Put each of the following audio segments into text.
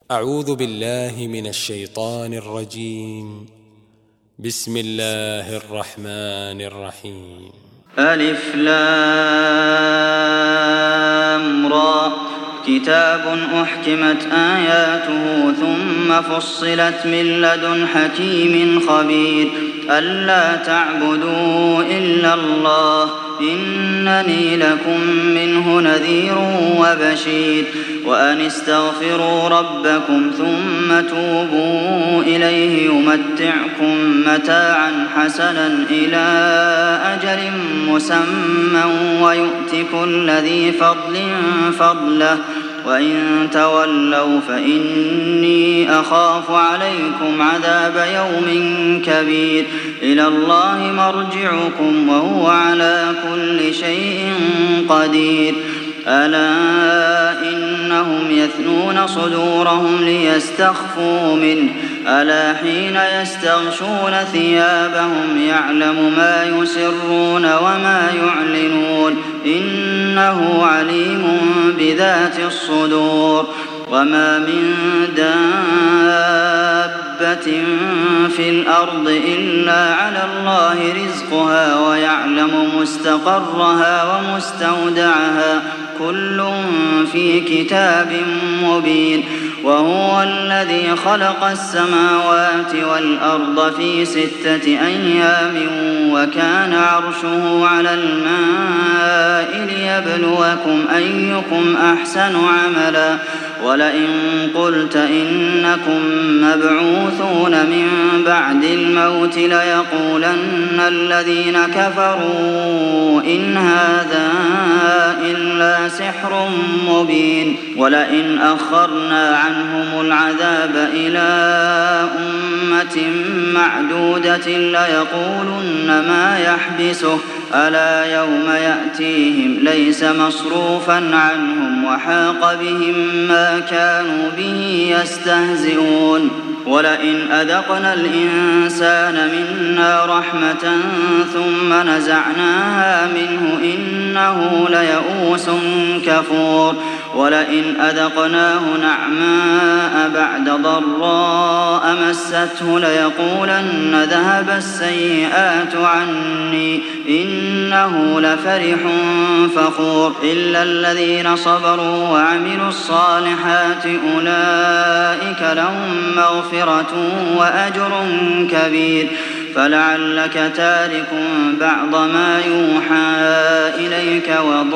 أعوذ بالله من الشيطان الرجيم. بسم الله الرحمن الرحيم. ألف لام را كتاب أحكمت آياته ثم فصلت من لدن حكيم خبير ألا تعبدوا إلا الله إنني لكم منه نذير وبشير وأن استغفروا ربكم ثم توبوا إليه يمتعكم متاعا حسنا إلى أجل مسمى ويؤت كل ذي فضل فضله وإن تولوا فإني أخاف عليكم عذاب يوم كبير إلى الله مرجعكم وهو على كل شيء قدير ألا إنهم يثنون صدورهم ليستخفوا منه ألا حين يستغشون ثيابهم يعلم ما يسرون وما يعلنون إنه عليم بذات الصدور وما من دابة في الأرض إلا على الله رزقها ويعلم مستقرها ومستودعها كل في كتاب مبين وهو الذي خلق السماوات والأرض في 6 أيام وكان عرشه على الماء ليبلوكم أيكم أحسن عملا ولئن قلت إنكم مبعوثون من بعد الموت ليقولن الذين كفروا إن هذا إلا سحر مبين ولئن أخرنا عنهم العذاب إلى أمة معدودة ليقولن ما يحبسه ألا يوم يأتيهم ليس مصروفا عنهم وحاق بهم ما كانوا به يستهزئون ولئن أذقنا الإنسان منا رحمة ثم نزعناها منه إنه ليئوس كفور ولئن أذقناه نعماء بعد ضراء مسته ليقولن ذهب السيئات عني إنه لفرح فخور إلا الذين صبروا وعملوا الصالحات أولئك لهم مغفرة وأجر كبير فلعلك تارك بعض ما يوحى إليك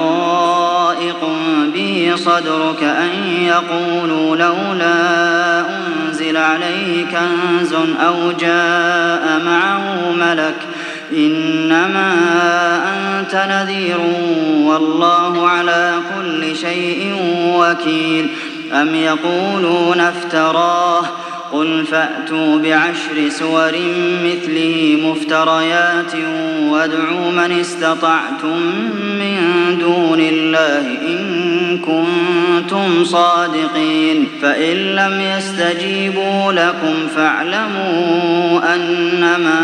وضائق به صدرك أن يقولوا لولا أنزل عليه كنز أو جاء معه ملك إنما أنت نذير والله على كل شيء وكيل أم يقولون افتراه قل فأتوا ب10 سور مثله مفتريات وادعوا من استطعتم من دون الله إن كنتم صادقين فإن لم يستجيبوا لكم فاعلموا أنما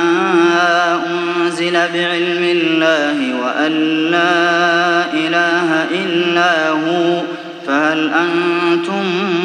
أنزل بعلم الله وأن لا إله إلا هو فهل أنتم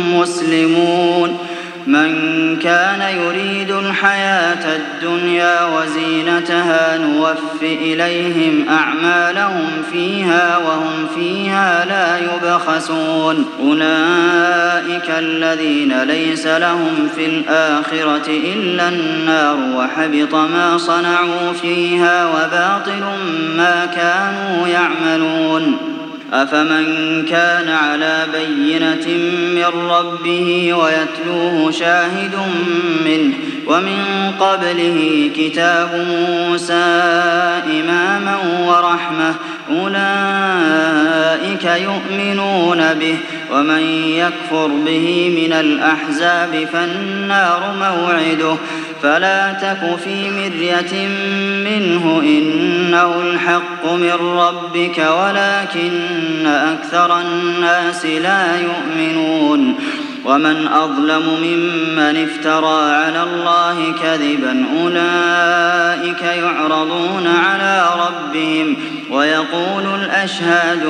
مسلمون من كان يريد الحياة الدنيا وزينتها نوف إليهم أعمالهم فيها وهم فيها لا يبخسون أولئك الذين ليس لهم في الآخرة إلا النار وحبط ما صنعوا فيها وباطل ما كانوا يعملون أفمن كان على بينة من ربه ويتلوه شاهد منه ومن قبله كتاب موسى إماما ورحمة أولئك يؤمنون به ومن يكفر به من الأحزاب فالنار موعده فلا تك في مرية منه إنه الحق من ربك ولكن أكثر الناس لا يؤمنون ومن أظلم ممن افترى على الله كذبا أولئك يعرضون على ربهم ويقول الأشهاد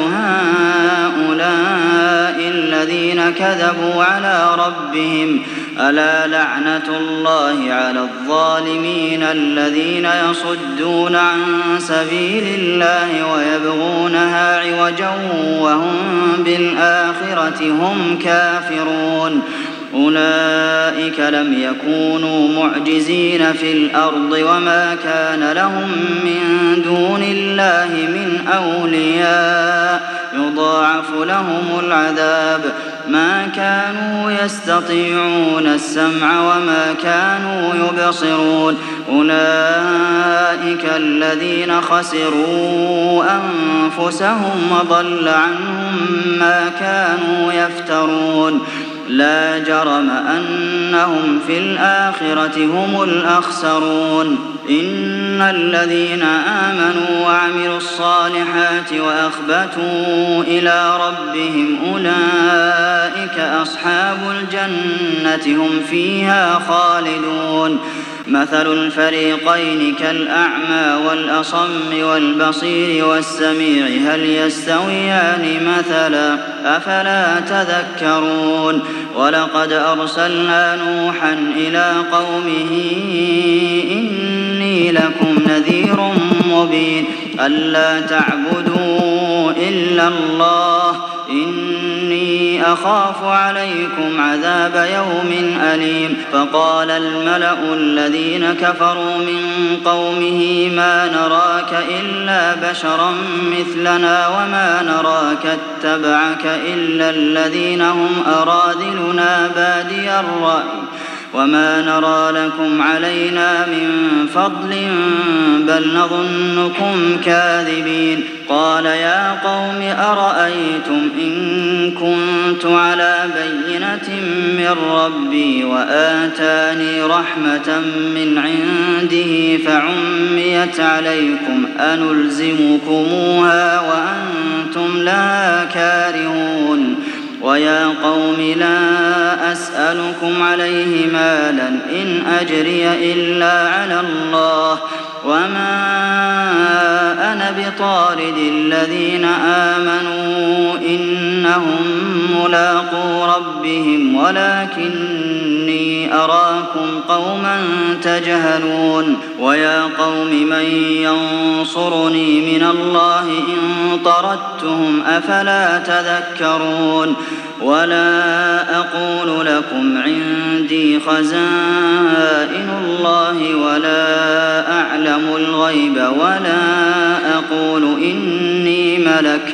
هؤلاء الذين كذبوا على ربهم ألا لعنة الله على الظالمين الذين يصدون عن سبيل الله ويبغونها عوجا وهم بالآخرة هم كافرون أولئك لم يكونوا معجزين في الأرض وما كان لهم من دون الله من أولياء يضاعف لهم العذاب ما كانوا يستطيعون السمع وما كانوا يبصرون أولئك الذين خسروا أنفسهم وضل عنهم ما كانوا يفترون لا جرم أنهم في الآخرة هم الأخسرون إن الذين آمنوا وعملوا الصالحات وأخبتوا إلى ربهم أولئك أصحاب الجنة هم فيها خالدون مثل الفريقين كالأعمى والأصم والبصير والسميع هل يستويان مثلا أفلا تذكرون ولقد أرسلنا نوحا إلى قومه إني لكم نذير مبين ألا تعبدوا إلا الله إني أخاف عليكم عذاب يوم أليم فقال الملأ الذين كفروا من قومه ما نراك إلا بشرا مثلنا وما نراك اتبعك إلا الذين هم أراذلنا بادي الرأي وما نرى لكم علينا من فضل بل نظنكم كاذبين قال يا قوم أرأيتم إن كنت على بينة من ربي وآتاني رحمة من عنده فعميت عليكم أنلزمكموها وأنتم لا كارهون ويا قوم لا أسألكم عليه مالا إن أجري إلا على الله وما أنا بطارد الذين آمنوا إنهم ملاقو ربهم ولكني أراكم قوما تجهلون ويا قوم من ينصرني من الله إن طردتهم أفلا تذكرون ولا أقول لكم عندي خزائن الله ولا أعلم الغيب ولا أقول إني ملك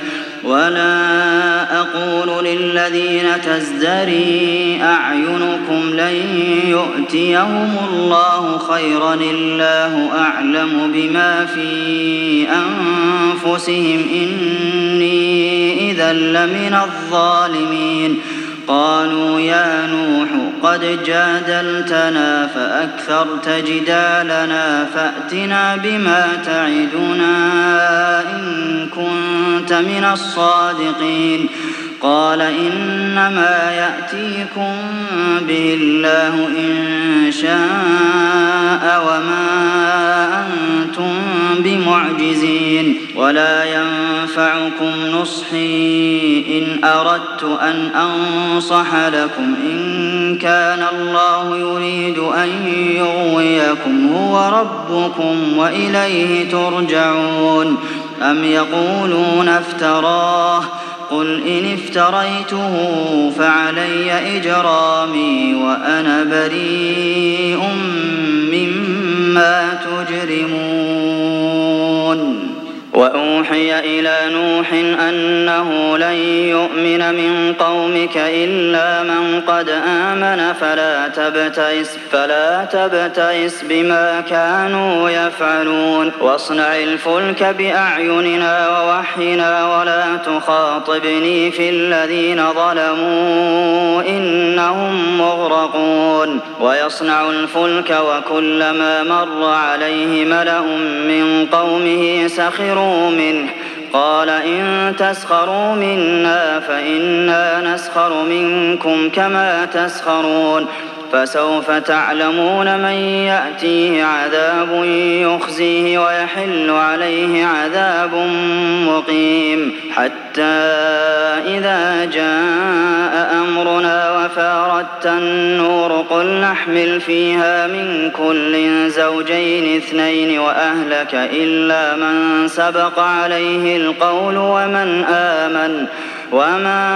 ولا أقول للذين تزدري أعينكم لن يؤتيهم الله خيرا الله أعلم بما في أنفسهم إني إذا لمن الظالمين قالوا يا نوح قد جادلتنا فأكثرت جدالنا فأتنا بما تعدنا إن كنت من الصادقين قال إنما يأتيكم به الله إن شاء وما أنتم بمعجزين ولا ينفعكم نصحي إن أردت أن أنصح لكم إن كان الله يريد أن يغويكم هو ربكم وإليه ترجعون أم يقولون افتراه قل إن افتريته فعلي إجرامي وأنا بريء مما تجرمون وأوحي إلى نوح أنه لن يؤمن من قومك إلا من قد آمن فلا تبتئس بما كانوا يفعلون واصنع الفلك بأعيننا ووحينا ولا تخاطبني في الذين ظلموا إنهم مغرقون ويصنع الفلك وكلما مر عليه ملأ من قومه سخروا منه قال إن تسخروا منا فإنا نسخر منكم كما تسخرون فسوف تعلمون من يأتيه عذاب يخزيه ويحل عليه عذاب مقيم حتى إذا جاء أمرنا وفارت النور قل نحمل فيها من كل زوجين اثنين وأهلك إلا من سبق عليه القول وما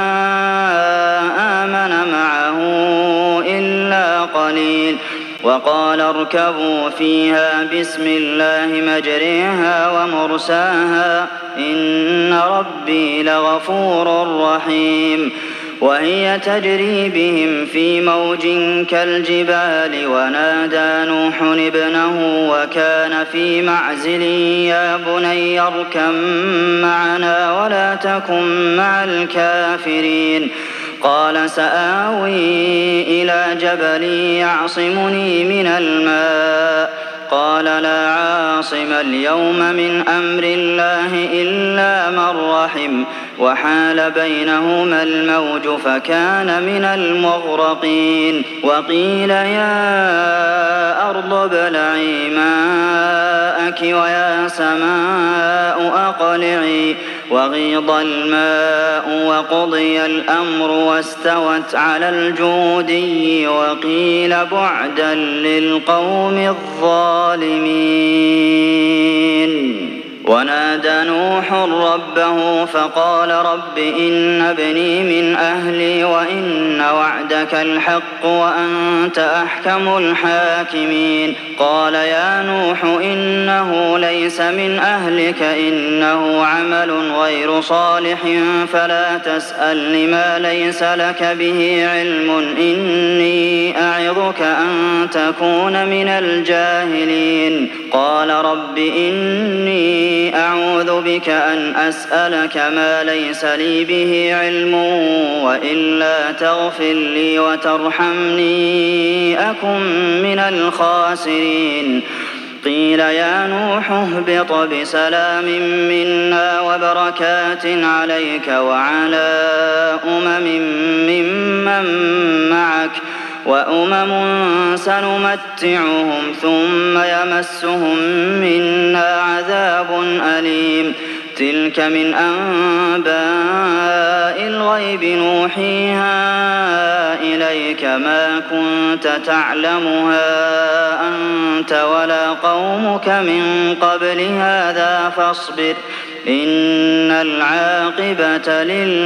آمن معه إلا قليل وقال اركبوا فيها بسم الله مجريها ومرساها إن ربي لغفور رحيم وهي تجري بهم في موج كالجبال ونادى نوح ابنه وكان في معزل يا بني اركب معنا ولا تكن مع الكافرين قال سآوي إلى جبل يعصمني من الماء قال لا عاصم اليوم من أمر الله إلا من رحم وحال بينهما الموج فكان من المغرقين وقيل يا أرض ابلعي ماءك ويا سماء أقلعي وغيض الماء وقضي الأمر واستوت على الجودي وقيل بعدا للقوم الظالمين ونادى نوح ربه فقال رب إن ابني من أهلي وإن وعدك الحق وأنت أحكم الحاكمين قال يا نوح إنه ليس من أهلك إنه عمل غير صالح فلا تسألني ما ليس لك به علم إني أعظك أن تكون من الجاهلين قال رب إني أعوذ بك أن أسألك ما ليس لي به علم وإلا تغفر لي وترحمني أكن من الخاسرين قيل يا نوح اهبط بسلام منا وبركات عليك وعلى ممن معك وأمم سنمتعهم ثم يمسهم منا عذاب أليم تلك من أنباء الغيب نوحيها إليك ما كنت تعلمها أنت ولا قومك من قبل هذا فاصبر إن العاقبة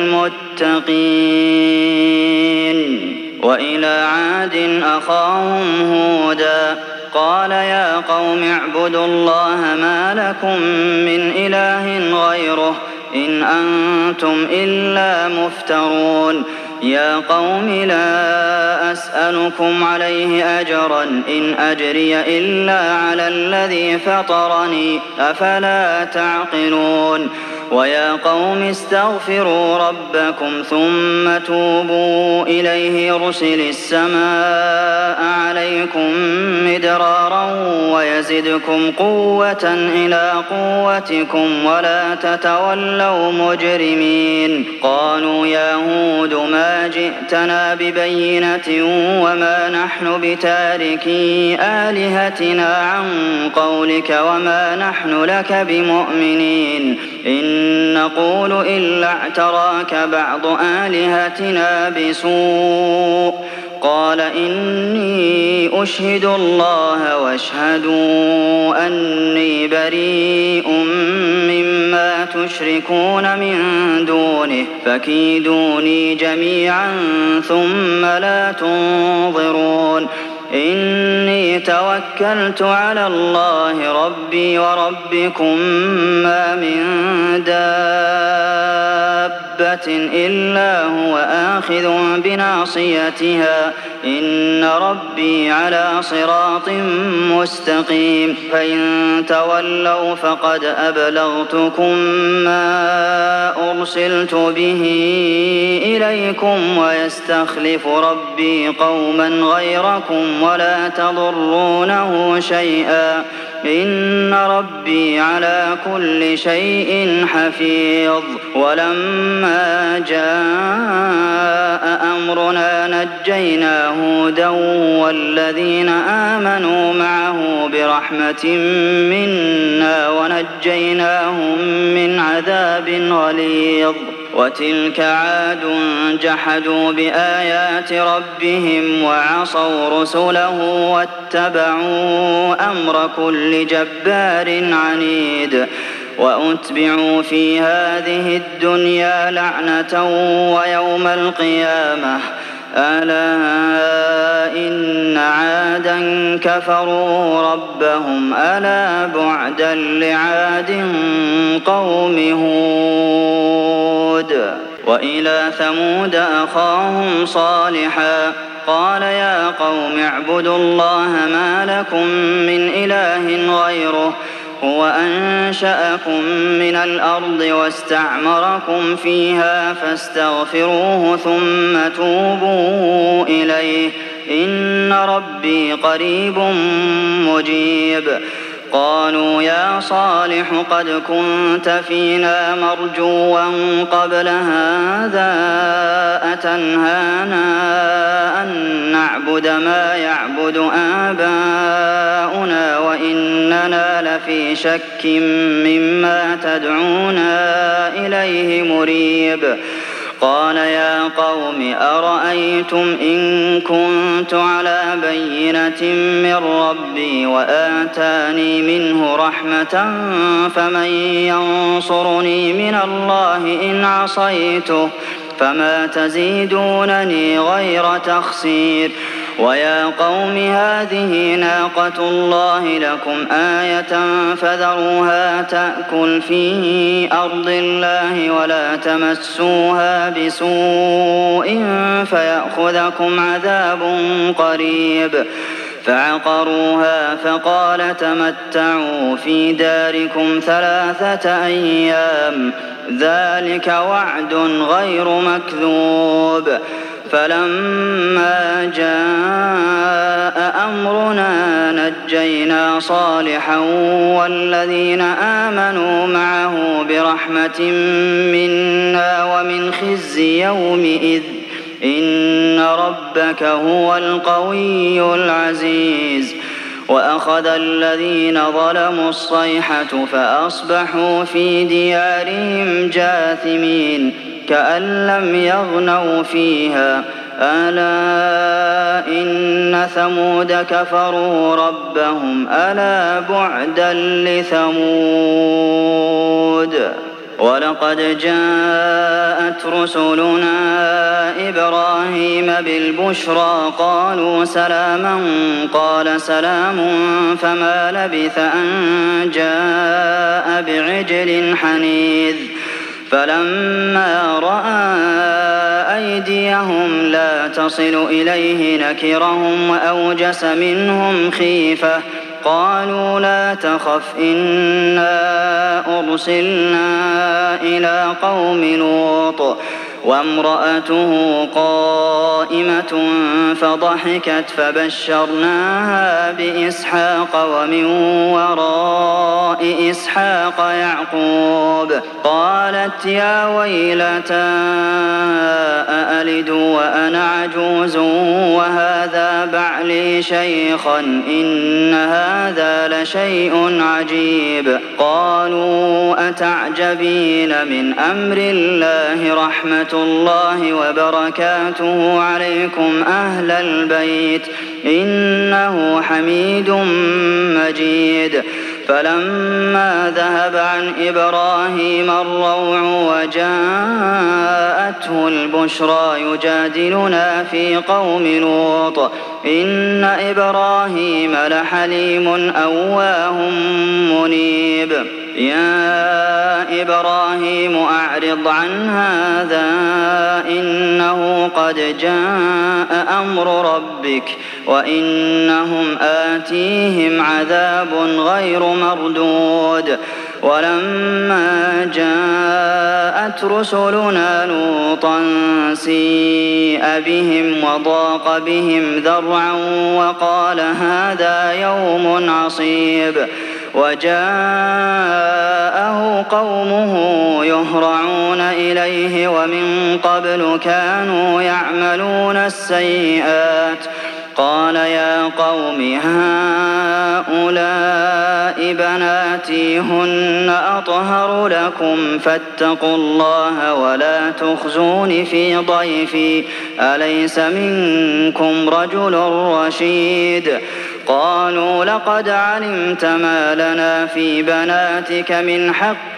للمتقين وإلى عاد أخاهم هودا قال يا قوم اعبدوا الله ما لكم من إله غيره إن أنتم إلا مفترون يا قوم لا أسألكم عليه أجرا إن أجري إلا على الذي فطرني أفلا تعقلون ويا قوم استغفروا ربكم ثم توبوا إليه يرسل السماء عليكم مدرارا ويزدكم قوة إلى قوتكم ولا تتولوا مجرمين قالوا يا هود ما جئتنا ببينة وما نحن بتاركي آلهتنا عن قولك وما نحن لك بمؤمنين إن نقول إلا اعتراك بعض آلهتنا بسوء قال إني أشهد الله واشهدوا أني بريء مما تشركون من دونه فكيدوني جميعا ثم لا تنظرون إني توكلت على الله ربي وربكم ما من دابة إلا هو آخذ بناصيتها إن ربي على صراط مستقيم فإن تولوا فقد أبلغتكم ما أرسلت به إليكم ويستخلف ربي قوما غيركم ولا تضرونه شيئا إن ربي على كل شيء حفيظ ولما جاء أمرنا نجينا هودا والذين آمنوا معه برحمة منا ونجيناهم من عذاب غليظ وتلك عاد جحدوا بآيات ربهم وعصوا رسله واتبعوا أمر كل جبار عنيد وأتبعوا في هذه الدنيا لعنة ويوم القيامة ألا إن عادا كفروا ربهم ألا بعدا لعاد قوم هود وإلى ثمود أخاهم صالحا قال يا قوم اعبدوا الله ما لكم من إله غيره هو أنشأكم من الأرض واستعمركم فيها فاستغفروه ثم توبوا إليه إن ربي قريب مجيب قالوا يا صالح قد كنت فينا مرجوا قبل هذا أتنهانا أن نعبد ما يعبد آباؤنا وإننا لفي شك مما تدعونا إليه مريب قال يا قوم أرأيتم إن كنت على بينة من ربي وآتاني منه رحمة فمن ينصرني من الله إن عصيته فما تزيدونني غير تخسير ويا قوم هذه ناقة الله لكم آية فذروها تأكل في أرض الله ولا تمسوها بسوء فيأخذكم عذاب قريب فعقروها فقال تمتعوا في داركم 3 أيام ذلك وعد غير مكذوب فلما جاء أمرنا نجينا صالحا والذين آمنوا معه برحمة منا ومن خزي يومئذ إن ربك هو القوي العزيز وأخذ الذين ظلموا الصيحة فأصبحوا في ديارهم جاثمين كأن لم يغنوا فيها ألا إن ثمود كفروا ربهم ألا بعدا لثمود ولقد جاءت رسلنا إبراهيم بالبشرى قالوا سلاما قال سلام فما لبث أن جاء بعجل حنيذ فلما رأى أيديهم لا تصل إليه نكرهم وأوجس منهم خيفة قالوا لا تخف إنا أرسلنا إلى قوم لوط وامرأته قائمة فضحكت فبشرناها بإسحاق ومن وراء إسحاق يعقوب قالت يا ويلتى أألد وأنا عجوز وهذا بعلي شيخا إن هذا لشيء عجيب قالوا أتعجبين من أمر الله رحمة الله وبركاته عليكم أهل البيت إنه حميد مجيد فلما ذهب عن إبراهيم الروع وجاءته البشرى يجادلنا في قوم لوط إن إبراهيم لحليم أواه منيب يا إبراهيم أعرض عن هذا إنه قد جاء أمر ربك وإنهم آتيهم عذاب غير مردود ولما جاءت رسلنا لوطا سيء بهم وضاق بهم ذرعا وقال هذا يوم عصيب وجاءه قومه يهرعون إليه ومن قبل كانوا يعملون السيئات قال يا قوم هؤلاء بناتي هن أطهر لكم فاتقوا الله ولا تخزون في ضيفي أليس منكم رجل رشيد قالوا لقد علمت ما لنا في بناتك من حق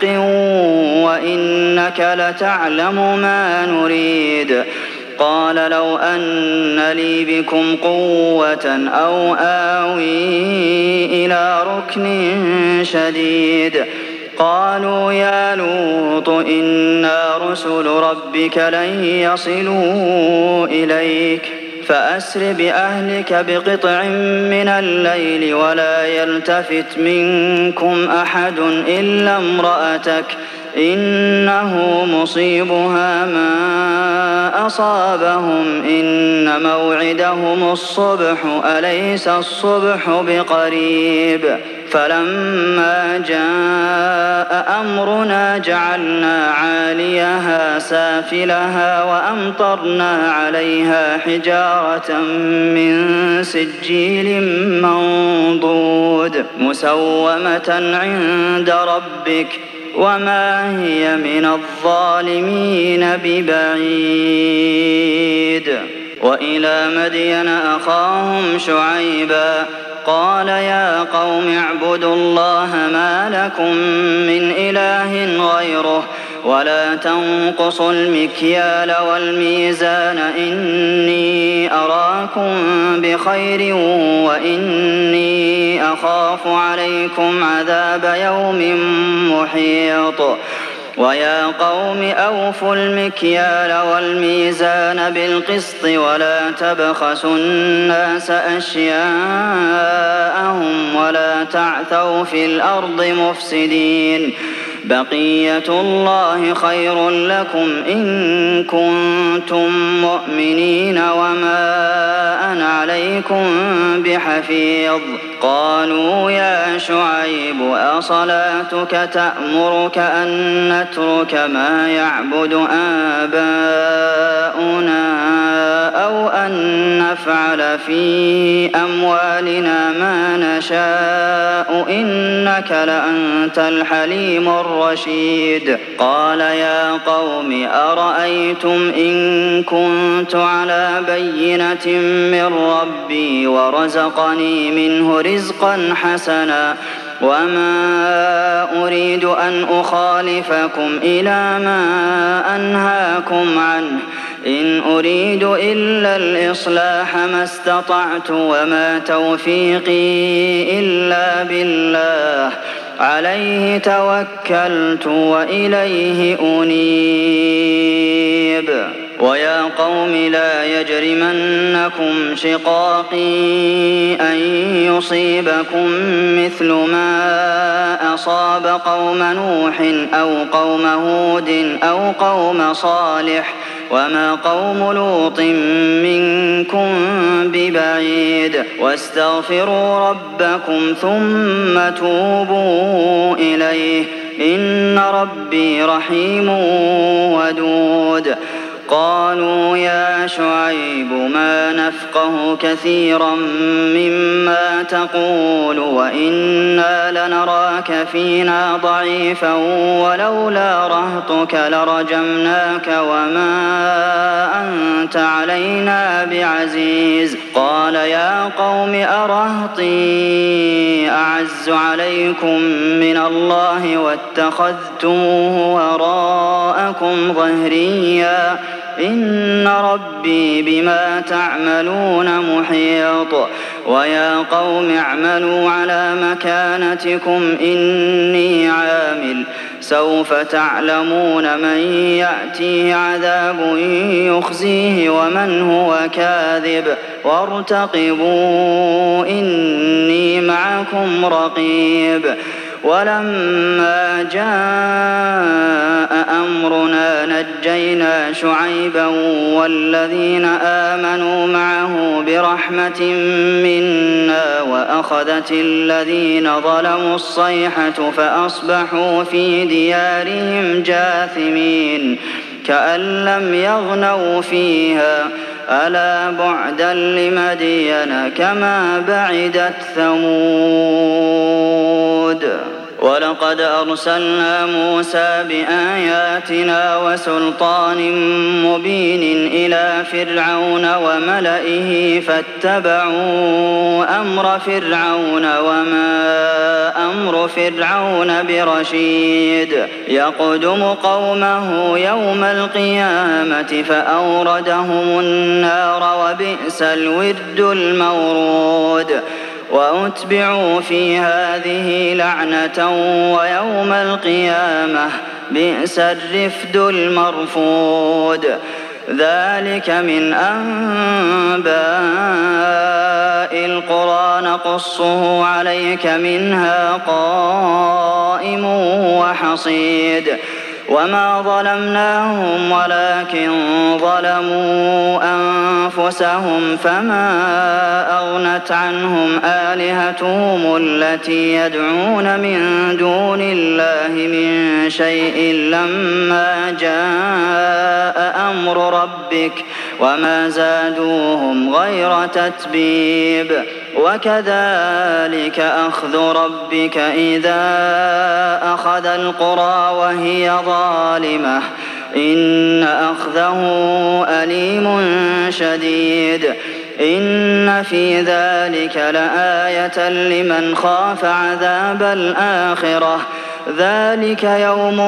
وإنك لتعلم ما نريد قال لو أن لي بكم قوة أو آوي إلى ركن شديد قالوا يا لوط إنا رسل ربك لن يصلوا إليك فأسر بأهلك بقطع من الليل ولا يلتفت منكم أحد إلا امرأتك إنه مصيبها ما أصابهم إن موعدهم الصبح أليس الصبح بقريب فلما جاء أمرنا جعلنا عاليها سافلها وأمطرنا عليها حجارة من سجيل منضود مسومة عند ربك وما هي من الظالمين ببعيد وإلى مدين أخاهم شعيبا قال يا قوم اعبدوا الله ما لكم من إله غيره ولا تنقصوا المكيال والميزان إني أراكم بخير وإني أخاف عليكم عذاب يوم محيط ويا قوم أوفوا المكيال والميزان بالقسط ولا تبخسوا الناس أشياءهم ولا تعثوا في الأرض مفسدين بقية الله خير لكم إن كنتم مؤمنين وما أنا عليكم بحفيظ قالوا يا شعيب أصلاتك تأمرك أن نترك ما يعبد آباؤنا أو أن نفعل في أموالنا ما نشاء إنك لأنت الحليم الرشيد قال يا قوم أرأيتم إن كنت على بينة من ربي ورزقني منه رزقا حسنا وما أريد أن أخالفكم إلى ما أنهاكم عنه إن أريد إلا الإصلاح ما استطعت وما توفيقي إلا بالله عليه توكلت وإليه أنيب ويا قوم لا يجرمنكم شقاقي أن يصيبكم مثل ما أصاب قوم نوح أو قوم هود أو قوم صالح وما قوم لوط منكم ببعيد واستغفروا ربكم ثم توبوا إليه إن ربي رحيم ودود قالوا يا شعيب ما نفقه كثيرا مما تقول وإنا لنراك فينا ضعيفا ولولا رهطك لرجمناك وما أنت علينا بعزيز قال يا قوم أرهطي أعز عليكم من الله واتخذتموه وراءكم ظهريا إن ربي بما تعملون محيط ويا قوم اعملوا على مكانتكم إني عامل سوف تعلمون من يأتيه عذاب يخزيه ومن هو كاذب وارتقبوا إني معكم رقيب ولما جاء أمرنا نجينا شعيبا والذين آمنوا معه برحمة منا وأخذت الذين ظلموا الصيحة فأصبحوا في ديارهم جاثمين كأن لم يغنوا فيها ألا بعدا لمدين كما بعدت ثمود ولقد أرسلنا موسى بآياتنا وسلطان مبين إلى فرعون وملئه فاتبعوا أمر فرعون وما أمر فرعون برشيد يقدم قومه يوم القيامة فأوردهم النار وبئس الورد المورود وأتبعوا في هذه لعنة ويوم القيامة بئس الرفد المرفود ذلك من أنباء القرى نقصه عليك منها قائم وحصيد وما ظلمناهم ولكن ظلموا أنفسهم فما أغنت عنهم آلهتهم التي يدعون من دون الله من شيء لما جاء أمر ربك وما زادوهم غير تتبيب وكذلك أخذ ربك إذا أخذ القرى وهي ظالمة إن أخذه أليم شديد إن في ذلك لآية لمن خاف عذاب الآخرة ذلك يوم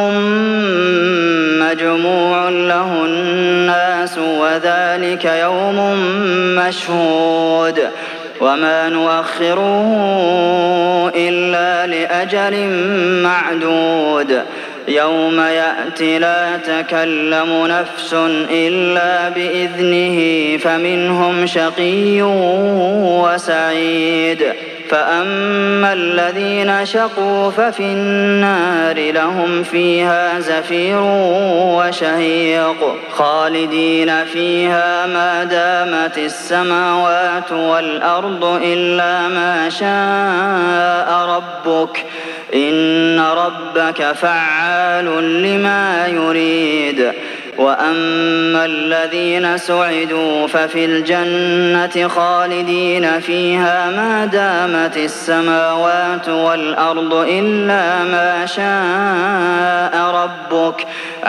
مجموع له الناس وذلك يوم مشهود وما نؤخره إلا لأجل معدود يوم يأتي لا تكلم نفس إلا بإذنه فمنهم شقي وسعيد فأما الذين شقوا ففي النار لهم فيها زفير وشهيق خالدين فيها ما دامت السماوات والأرض إلا ما شاء ربك إن ربك فعال لما يريد وأما الذين سعدوا ففي الجنة خالدين فيها ما دامت السماوات والأرض إلا ما شاء ربك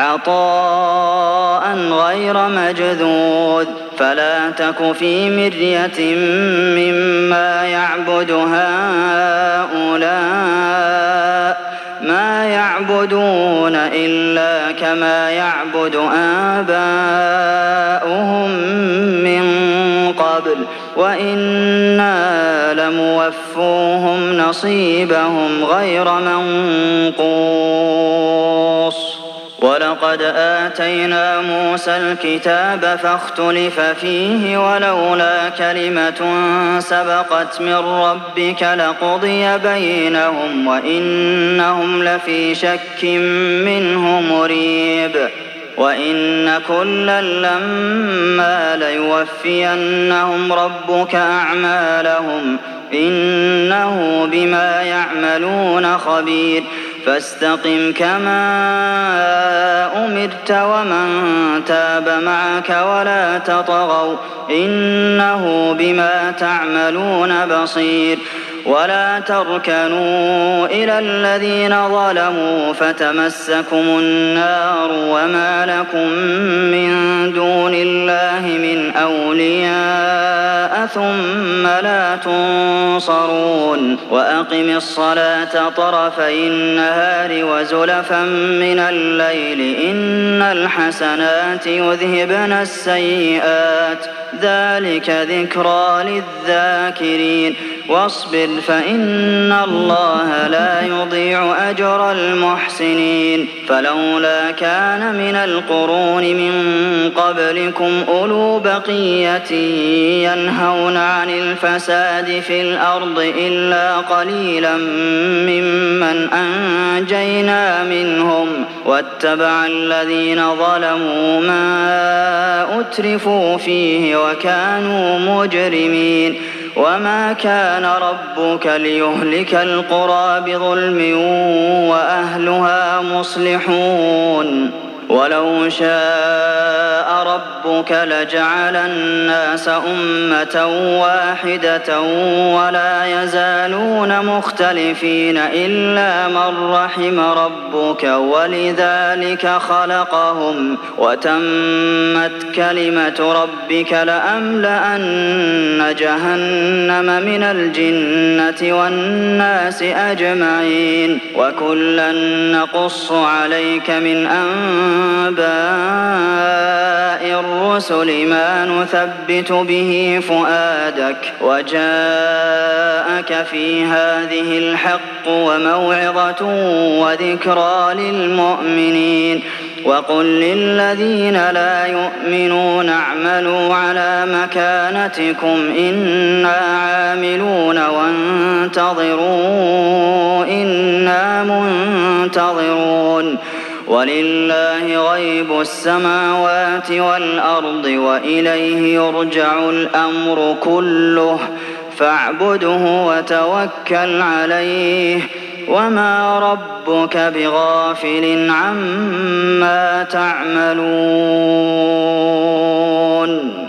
عطاء غير مجذوذ فلا تك في مرية مما يعبد هؤلاء ما يعبدون إلا كما يعبد آباؤهم من قبل وإنا لموفوهم نصيبهم غير منقوص ولقد آتينا موسى الكتاب فاختلف فيه ولولا كلمة سبقت من ربك لقضي بينهم وإنهم لفي شك منه مريب وإن كلا لما ليوفينهم ربك أعمالهم إنه بما يعملون خبير فاستقم كما أمرت ومن تاب معك ولا تطغوا إنه بما تعملون بصير ولا تركنوا إلى الذين ظلموا فتمسكم النار وما لكم من دون الله من أولياء ثم لا تنصرون وأقم الصلاة طرفي النهار وزلفا من الليل إن الحسنات يذهبن السيئات ذلك ذكرى للذاكرين واصبر فإن الله لا يضيع أجر المحسنين فلولا كان من القرون من قبلكم أولو بقية ينهون عن الفساد في الأرض إلا قليلا ممن أنجينا منهم واتبع الذين ظلموا ما أترفوا فيه وكانوا مجرمين وما كان ربك ليهلك القرى بظلم وأهلها مصلحون ولو شاء ربك لجعل الناس أمة واحدة ولا يزالون مختلفين إلا من رحم ربك ولذلك خلقهم وتمت كلمة ربك لأملأن جهنم من الجنة والناس أجمعين وكلا نقص عليك من أنباء الرسل ما نثبت به فؤادك وجاءك في هذه الحق وموعظة وذكرى للمؤمنين وقل للذين لا يؤمنون اعملوا على مكانتكم إنا عاملون وانتظروا إنا منتظرون ولله غيب السماوات والأرض وإليه يرجع الأمر كله فاعبده وتوكل عليه وما ربك بغافل عما تعملون